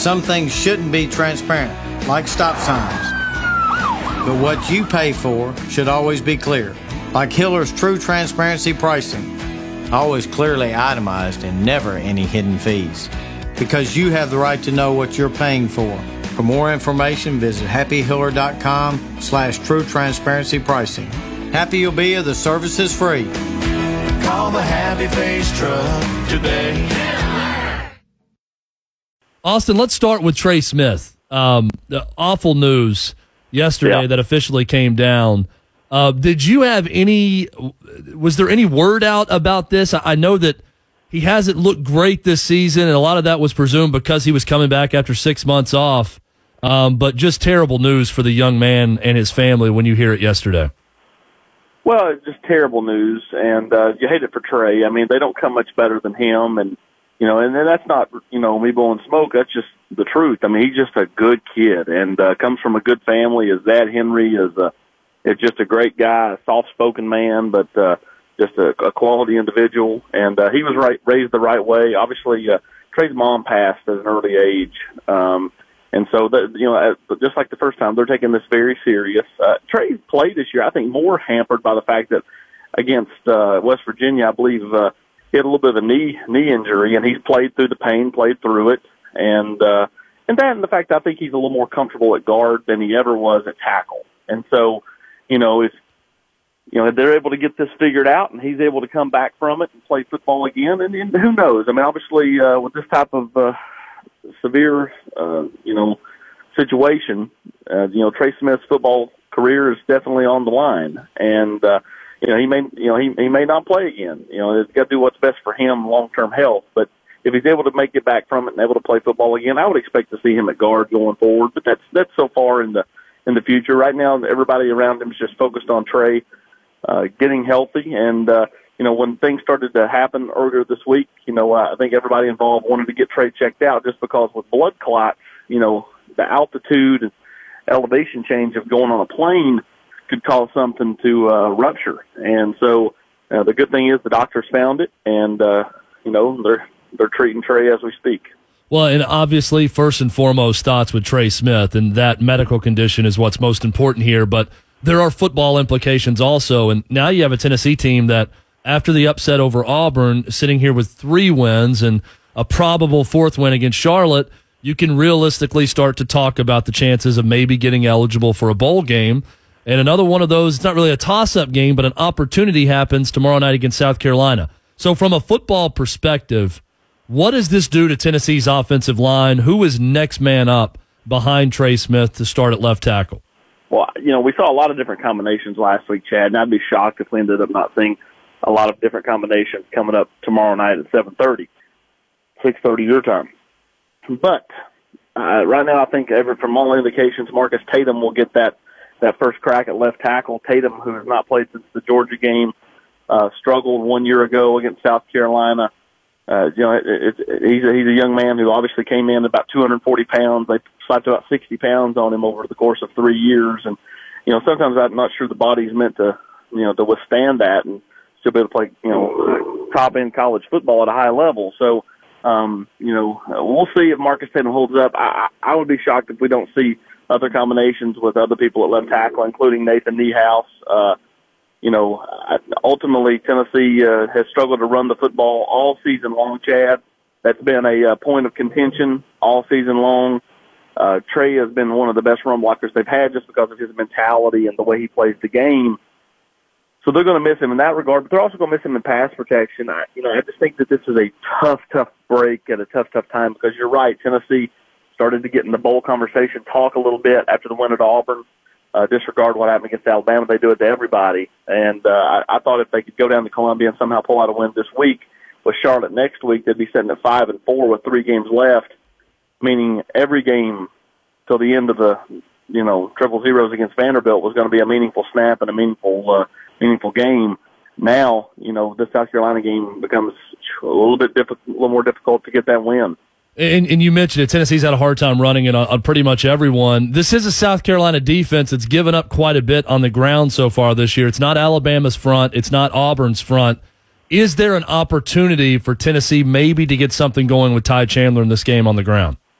Some things shouldn't be transparent, like stop signs. But what you pay for should always be clear, like Hiller's True Transparency Pricing. Always clearly itemized and never any hidden fees. Because you have the right to know what you're paying for. For more information, visit happyhiller.com/true transparency pricing. Happy you'll be if the service is free. Call the Happy Face Truck today. Austin, let's start with Trey Smith. The awful news yesterday that officially came down. Did you have was there any word out about this? I know that he hasn't looked great this season, and a lot of that was presumed because he was coming back after 6 months off. But just terrible news for the young man and his family when you hear it yesterday. Well, it's just terrible news, and you hate it for Trey. I mean, they don't come much better than him, and and that's not me blowing smoke. That's just the truth. I mean, he's just a good kid, and comes from a good family. His dad Henry is just a great guy, a soft-spoken man, but just a quality individual, and he was raised the right way. Obviously, Trey's mom passed at an early age, and so just like the first time, they're taking this very serious. Trey played this year, I think, more hampered by the fact that against West Virginia, I believe he had a little bit of a knee injury, and he's played through the pain, played through it, and that, and the fact that I think he's a little more comfortable at guard than he ever was at tackle, and so if they're able to get this figured out, and he's able to come back from it and play football again, and who knows? I mean, obviously, with this type of severe, situation, Trey Smith's football career is definitely on the line, and he may not play again. It's got to do what's best for him, long-term health. But if he's able to make it back from it and able to play football again, I would expect to see him at guard going forward. But that's so far in the future. Right now, everybody around him is just focused on Trey getting healthy, and when things started to happen earlier this week, I think everybody involved wanted to get Trey checked out just because with blood clots, the altitude and elevation change of going on a plane could cause something to rupture. And so the good thing is the doctors found it, and they're treating Trey as we speak. Well, and obviously, first and foremost, thoughts with Trey Smith, and that medical condition is what's most important here. But there are football implications also, and now you have a Tennessee team that, after the upset over Auburn, sitting here with 3 wins and a probable 4th win against Charlotte, you can realistically start to talk about the chances of maybe getting eligible for a bowl game. And another one of those, it's not really a toss-up game, but an opportunity happens tomorrow night against South Carolina. So from a football perspective, what does this do to Tennessee's offensive line? Who is next man up behind Trey Smith to start at left tackle? Well, we saw a lot of different combinations last week, Chad, and I'd be shocked if we ended up not seeing a lot of different combinations coming up tomorrow night at 7:30, 6:30 your time. But right now I think from all indications, Marcus Tatum will get that first crack at left tackle. Tatum, who has not played since the Georgia game, struggled 1 year ago against South Carolina. He's a young man who obviously came in about 240 pounds. They slapped about 60 pounds on him over the course of 3 years. And, sometimes I'm not sure the body's meant to withstand that and still be able to play, top-end college football at a high level. So, we'll see if Marcus Tatum holds up. I would be shocked if we don't see other combinations with other people at left tackle, including Nathan Niehaus. Ultimately, Tennessee has struggled to run the football all season long, Chad. That's been a point of contention all season long. Trey has been one of the best run blockers they've had just because of his mentality and the way he plays the game. So they're going to miss him in that regard, but they're also going to miss him in pass protection. I just think that this is a tough break at a tough time because you're right. Tennessee started to get in the bowl conversation, talk a little bit after the win at Auburn. Disregard what happened against Alabama. They do it to everybody. And I thought if they could go down to Columbia and somehow pull out a win this week with Charlotte next week, they'd be sitting at 5-4 with 3 games left, meaning every game till the end of the 000 against Vanderbilt was going to be a meaningful snap and a meaningful game. Now, this South Carolina game becomes a little more difficult to get that win. And you mentioned it, Tennessee's had a hard time running it on pretty much everyone. This is a South Carolina defense that's given up quite a bit on the ground so far this year. It's not Alabama's front. It's not Auburn's front. Is there an opportunity for Tennessee maybe to get something going with Ty Chandler in this game on the ground?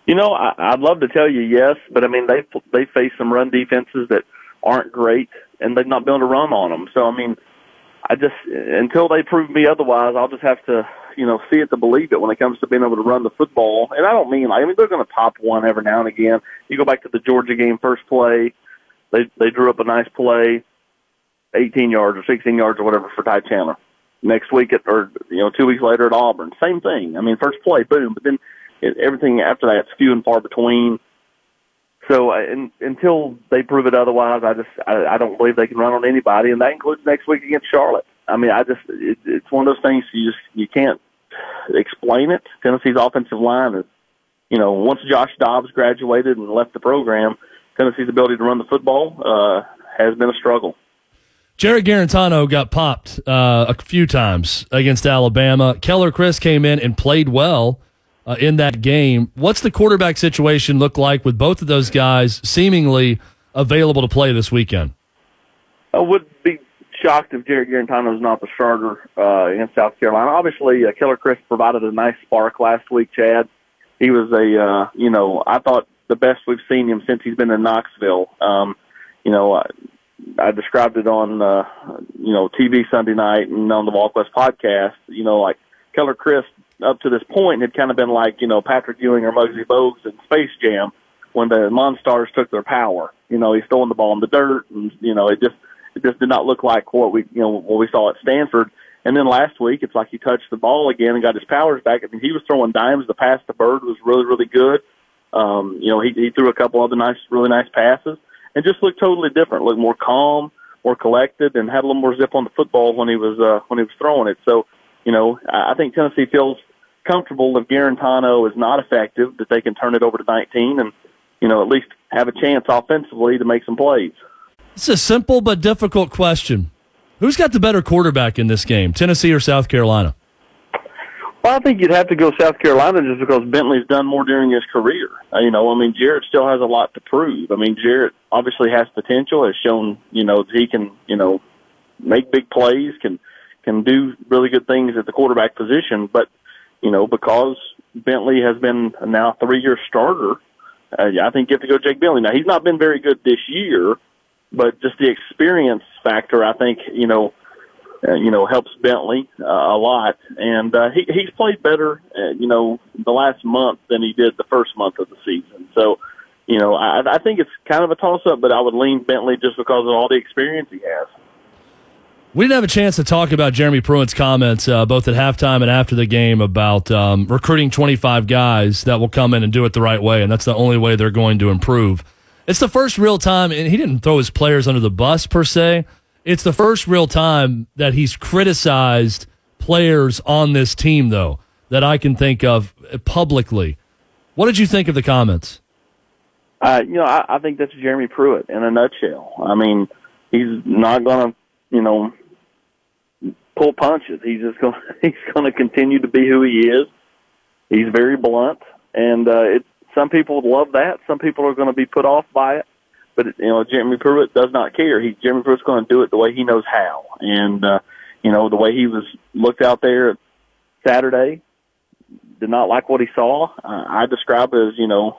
I'd love to tell you yes, but I mean they face some run defenses that aren't great, and they've not been able to run on them. So I mean, until they prove me otherwise, I'll just have to see it to believe it when it comes to being able to run the football. And I don't mean they're going to pop one every now and again. You go back to the Georgia game, first play, they drew up a nice play, 18 yards or 16 yards or whatever for Ty Chandler. Next week 2 weeks later at Auburn, same thing. I mean, first play, boom, but then everything after that, few and far between. So until they prove it otherwise, I don't believe they can run on anybody, and that includes next week against Charlotte. I mean, it's one of those things you can't explain it. Tennessee's offensive line is, once Josh Dobbs graduated and left the program, Tennessee's ability to run the football has been a struggle. Jarrett Garantano got popped a few times against Alabama. Keller Chris came in and played well in that game. What's the quarterback situation look like with both of those guys seemingly available to play this weekend? I would be shocked if Jarrett Garantano is not the starter against South Carolina. Obviously, Keller Chris provided a nice spark last week, Chad. He was I thought the best we've seen him since he's been in Knoxville. I described it on, TV Sunday night and on the VolQuest podcast, like Keller Chris up to this point had kind of been like, Patrick Ewing or Muggsy Bogues in Space Jam when the Monstars took their power. He's throwing the ball in the dirt and, it just did not look like what we saw at Stanford. And then last week, it's like he touched the ball again and got his powers back. I mean, he was throwing dimes. The pass to Bird was really, really good. He threw a couple other really nice passes. And just looked totally different, looked more calm, more collected, and had a little more zip on the football when he was throwing it. So, I think Tennessee feels comfortable if Garantano is not effective, that they can turn it over to 19 and, at least have a chance offensively to make some plays. It's a simple but difficult question. Who's got the better quarterback in this game, Tennessee or South Carolina? Well, I think you'd have to go South Carolina just because Bentley's done more during his career. Jarrett still has a lot to prove. I mean, Jarrett obviously has potential, has shown, that he can, make big plays, can do really good things at the quarterback position. But, because Bentley has been now a 3-year starter, I think you have to go Jake Bentley. Now, he's not been very good this year, but just the experience factor, I think, helps Bentley a lot. And he's played better, the last month than he did the first month of the season. So, I think it's kind of a toss-up, but I would lean Bentley just because of all the experience he has. We didn't have a chance to talk about Jeremy Pruitt's comments both at halftime and after the game about recruiting 25 guys that will come in and do it the right way, and that's the only way they're going to improve. It's the first real time, and he didn't throw his players under the bus per se. It's the first real time that he's criticized players on this team, though, that I can think of publicly. What did you think of the comments? I think that's Jeremy Pruitt in a nutshell. I mean, he's not going to, pull punches. He's going to continue to be who he is. He's very blunt, and some people love that. Some people are going to be put off by it. But, Jeremy Pruitt does not care. Jeremy Pruitt's going to do it the way he knows how. And, the way he was looked out there Saturday, did not like what he saw. I describe it as,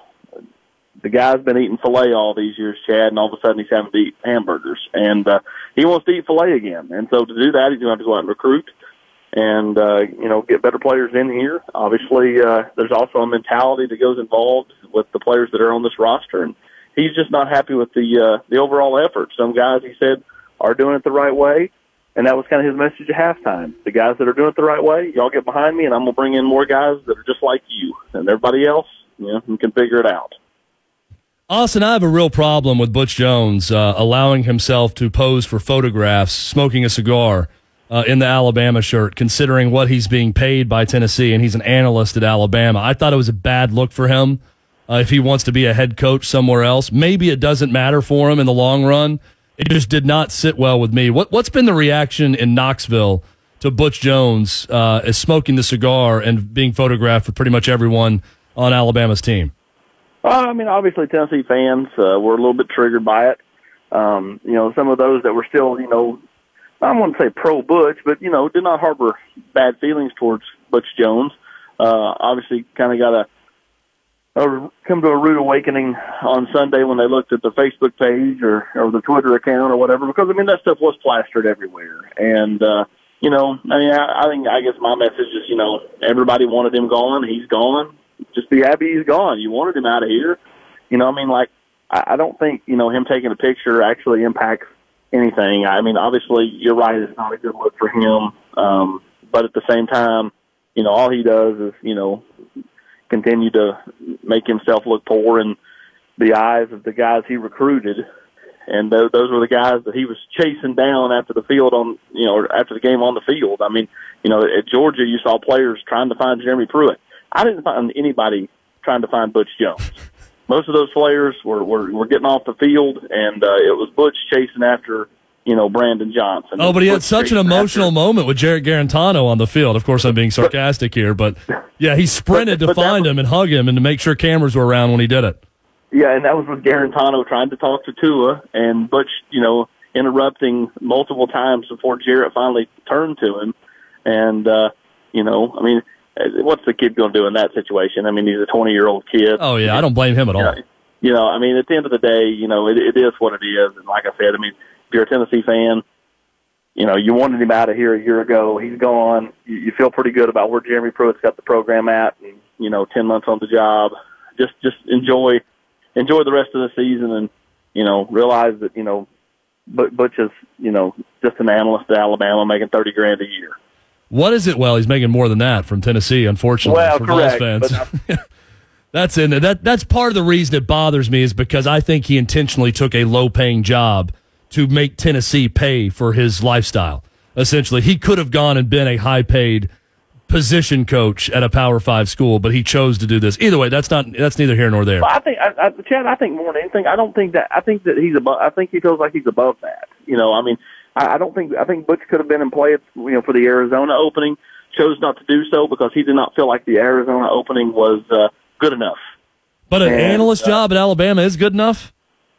the guy's been eating filet all these years, Chad, and all of a sudden he's having to eat hamburgers. And he wants to eat filet again. And so to do that, he's going to have to go out and recruit and, get better players in here. Obviously, there's also a mentality that goes involved with the players that are on this roster. And he's just not happy with the overall effort. Some guys, he said, are doing it the right way, and that was kind of his message at halftime. The guys that are doing it the right way, y'all get behind me, and I'm going to bring in more guys that are just like you. And everybody else, you can figure it out. Austin, I have a real problem with Butch Jones allowing himself to pose for photographs, smoking a cigar in the Alabama shirt, considering what he's being paid by Tennessee, and he's an analyst at Alabama. I thought it was a bad look for him. If he wants to be a head coach somewhere else, maybe it doesn't matter for him in the long run. It just did not sit well with me. What's been the reaction in Knoxville to Butch Jones as smoking the cigar and being photographed with pretty much everyone on Alabama's team? Obviously Tennessee fans were a little bit triggered by it. Some of those that were still, I don't want to say pro-Butch, but, did not harbor bad feelings towards Butch Jones. Obviously kind of got come to a rude awakening on Sunday when they looked at the Facebook page or the Twitter account or whatever, because, I mean, that stuff was plastered everywhere. And, you know, I mean, I guess my message is, you know, everybody wanted him gone. He's gone. Just be happy he's gone. You wanted him out of here. You know, I mean, like, I don't think, you know, him taking a picture actually impacts anything. I mean, obviously, you're right, it's not a good look for him. But at the same time, you know, all he does is, you know, continue to make himself look poor in the eyes of the guys he recruited. And those were the guys that he was chasing down after the field after the game on the field. I mean, you know, at Georgia, you saw players trying to find Jeremy Pruitt. I didn't find anybody trying to find Butch Jones. Most of those players were getting off the field, and it was Butch chasing after, you know, Brandon Johnson. Oh, but he had such an emotional moment with Jarrett Garantano on the field. Of course, I'm being sarcastic here, but yeah, he sprinted to find him and hug him and to make sure cameras were around when he did it. Yeah, and that was with Garantano trying to talk to Tua, and Butch, you know, interrupting multiple times before Jarrett finally turned to him. And, you know, I mean, what's the kid going to do in that situation? I mean, he's a 20-year-old kid. Oh, yeah, I don't blame him at all. You know, I mean, at the end of the day, you know, it is what it is. And like I said, I mean, if you're a Tennessee fan, you know, you wanted him out of here a year ago. He's gone. You feel pretty good about where Jeremy Pruitt's got the program at, and, you know, 10 months on the job. Just enjoy the rest of the season, and, you know, realize that, you know, Butch is, you know, just an analyst at Alabama making $30,000 a year. What is it? Well, he's making more than that from Tennessee, unfortunately, for correct, Vols fans. That's in there. That's part of the reason it bothers me, is because I think he intentionally took a low-paying job to make Tennessee pay for his lifestyle. Essentially, he could have gone and been a high-paid position coach at a Power 5 school, but he chose to do this. Either way, that's neither here nor there. Well, I think, Chad, I think more than anything, I think that he's above. I think he feels like he's above that. You know, I mean, I think Butch could have been in play, you know, for the Arizona opening. Chose not to do so because he did not feel like the Arizona opening was good enough. But an analyst job at Alabama is good enough.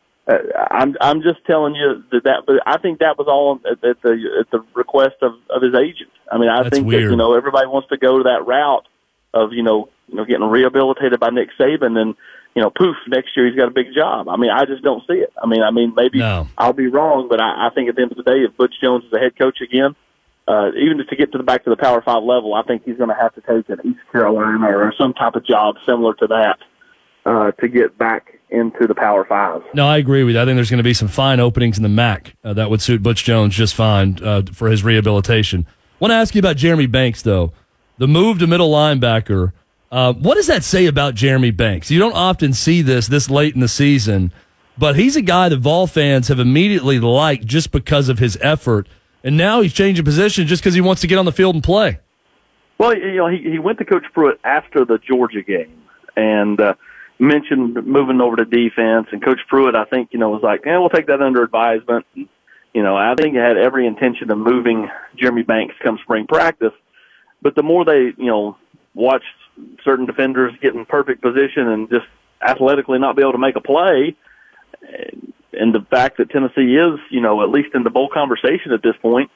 I'm just telling you that. But I think that was all at the request of his agent. I mean, I think weird. that, you know, everybody wants to go to that route of, you know, getting rehabilitated by Nick Saban, and, you know, poof, next year he's got a big job. I mean, I just don't see it. I mean, maybe I'll be wrong, but I think at the end of the day, if Butch Jones is a head coach again, even just to get back to the Power 5 level, I think he's going to have to take an East Carolina or some type of job similar to that to get back into the Power 5. No, I agree with you. I think there's going to be some fine openings in the MAC that would suit Butch Jones just fine for his rehabilitation. I want to ask you about Jeremy Banks, though. The move to middle linebacker, what does that say about Jeremy Banks? You don't often see this late in the season, but he's a guy that Vol fans have immediately liked just because of his effort, and now he's changing position just because he wants to get on the field and play. Well, you know, he went to Coach Pruitt after the Georgia game and mentioned moving over to defense, and Coach Pruitt, I think, you know, was like, we'll take that under advisement. And, you know, I think he had every intention of moving Jeremy Banks come spring practice, but the more they, you know, watched certain defenders get in perfect position and just athletically not be able to make a play, and the fact that Tennessee is, you know, at least in the bowl conversation at this point,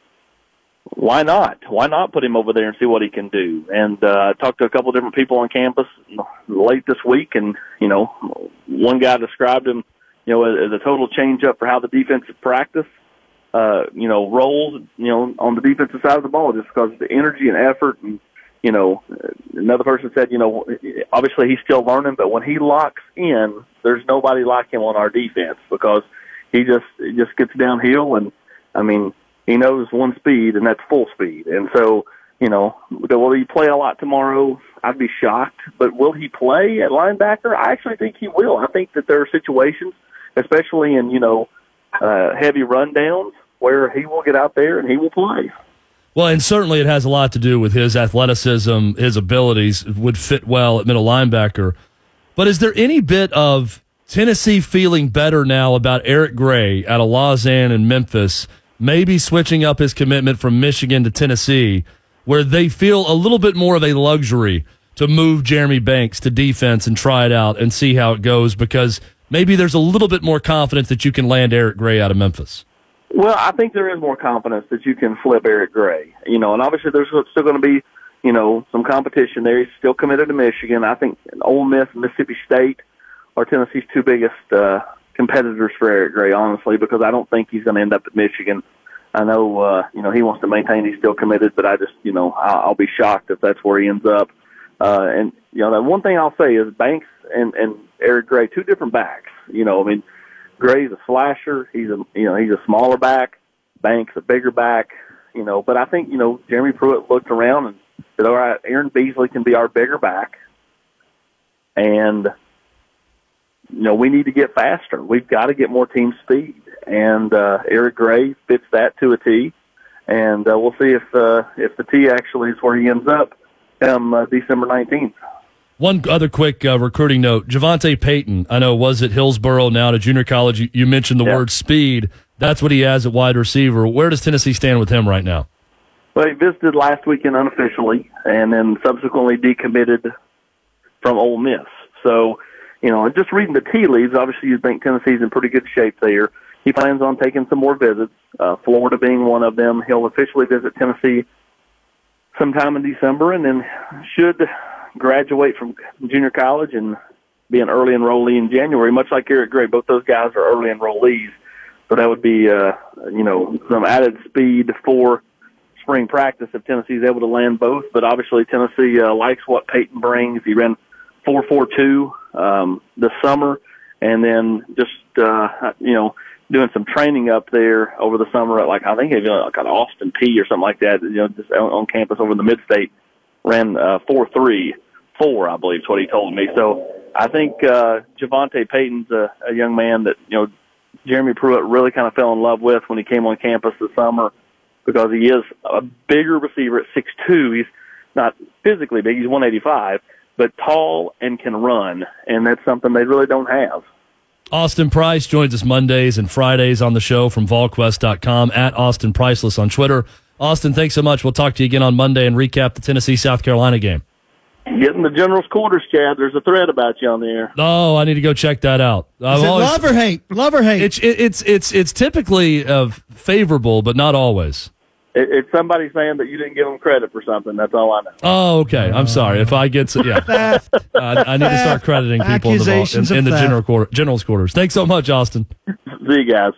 why not? Why not put him over there and see what he can do? And I talked to a couple of different people on campus late this week, and, you know, one guy described him, you know, as a total change-up for how the defensive practice, you know, rolls, you know, on the defensive side of the ball, just because of the energy and effort. And, you know, another person said, you know, obviously he's still learning, but when he locks in, there's nobody like him on our defense, because he just gets downhill, and, I mean, he knows one speed, and that's full speed. And so, you know, will he play a lot tomorrow? I'd be shocked. But will he play at linebacker? I actually think he will. I think that there are situations, especially in, you know, heavy rundowns, where he will get out there and he will play. Well, and certainly it has a lot to do with his athleticism, his abilities would fit well at middle linebacker. But is there any bit of Tennessee feeling better now about Eric Gray out of Lausanne and Memphis, maybe switching up his commitment from Michigan to Tennessee, where they feel a little bit more of a luxury to move Jeremy Banks to defense and try it out and see how it goes, because maybe there's a little bit more confidence that you can land Eric Gray out of Memphis? Well, I think there is more confidence that you can flip Eric Gray, you know, and obviously there's still going to be some competition there. He's still committed to Michigan. I think Ole Miss and Mississippi State are Tennessee's two biggest competitors for Eric Gray, honestly, because I don't think he's going to end up at Michigan. I know, he wants to maintain he's still committed, but I just, I'll be shocked if that's where he ends up. And the one thing I'll say is Banks and Eric Gray, two different backs. Gray's a slasher. He's a smaller back. Banks a bigger back. But I think, Jeremy Pruitt looked around and said, all right, Aaron Beasley can be our bigger back. And, we need to get faster. We've got to get more team speed. And Eric Gray fits that to a T. And we'll see if the T actually is where he ends up December 19th. One other quick recruiting note. Javonte Payton, I know, was at Hillsboro, now to junior college. You mentioned the word speed. That's what he has at wide receiver. Where does Tennessee stand with him right now? Well, he visited last weekend unofficially and then subsequently decommitted from Ole Miss. So, just reading the tea leaves, obviously you think Tennessee's in pretty good shape there. He plans on taking some more visits, Florida being one of them. He'll officially visit Tennessee sometime in December and then should graduate from junior college and be an early enrollee in January, much like Eric Gray. Both those guys are early enrollees. So that would be, some added speed for spring practice if Tennessee's able to land both. But obviously Tennessee likes what Peyton brings. He ran 4.42 this summer, and then just doing some training up there over the summer at I think even like an Austin P or something like that. Just on campus over in the Mid-State, ran 4.34, I believe is what he told me. So I think Javonte Payton's a young man that Jeremy Pruitt really kind of fell in love with when he came on campus this summer, because he is a bigger receiver at 6'2". He's not physically big. He's 185, but tall and can run, and that's something they really don't have. Austin Price joins us Mondays and Fridays on the show from VolQuest.com, at Austin Priceless on Twitter. Austin, thanks so much. We'll talk to you again on Monday and recap the Tennessee-South Carolina game. Get in the general's quarters, Chad. There's a thread about you on there. Oh, I need to go check that out. Is it love or hate? Love or hate? It's typically favorable, but not always. It's somebody saying that you didn't give them credit for something. That's all I know. Oh, okay. I'm sorry. If I get I need to start crediting people in the general's quarters. Thanks so much, Austin. See you guys.